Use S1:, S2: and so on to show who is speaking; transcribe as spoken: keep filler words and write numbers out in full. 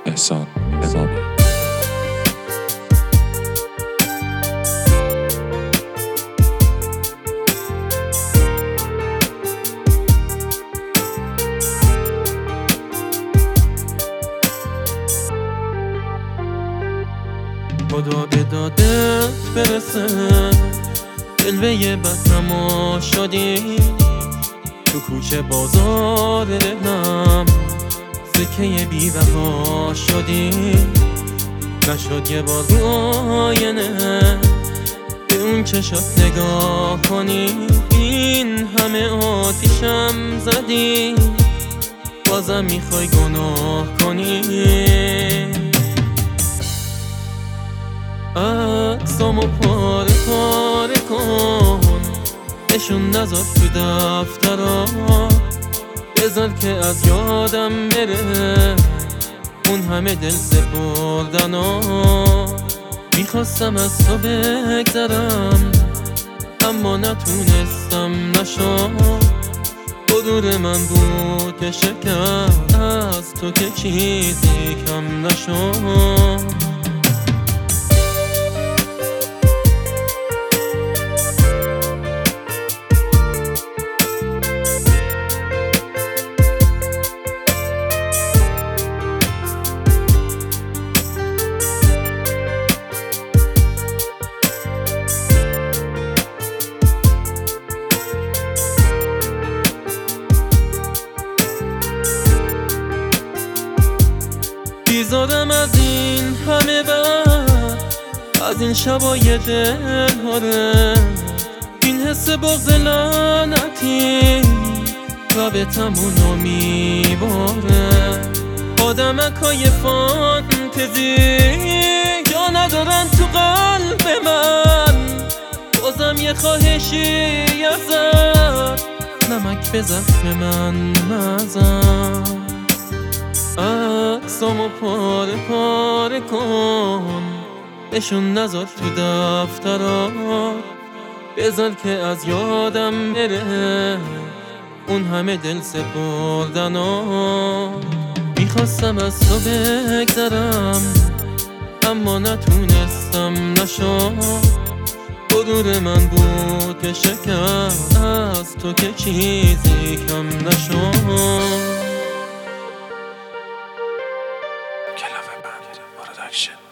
S1: احسان امامی.
S2: خدا به دادت برسه، جلوه بدنما شدی تو کوچه بازار دلم، سکه بی‌بها شدی. نشد یه بار رو آینه به اون چشات نگاه کنی، این همه آتیشم زدی بازم میخوای گناه کنی. عکسامو پاره پاره کن، نشون نذار تو دفترا، بذار که از یادم بره اون همه دل سپردنا. میخواستم از تو بگذرم اما نتونستم، نشد غرور من بود که شکر از تو که چیزی کم نشد. بیزارم از این همه بر، از این شبای دل هاره، این حس بغض لعنتی رابطمونو میباره. آدمکای فانتزی جا ندارن تو قلب من، بازم یه خواهشی ازت، نمک به زخم من نزن. عکسامو پاره پاره کن، نشون نذار تو دفترات، بذار که از یادم بره اون همه دل سپردنا. میخواستم از تو بگذرم اما نتونستم، نشد غرور من بود که شکر از تو که چیزی کم نشد.
S1: کلافه بند پروداکشن.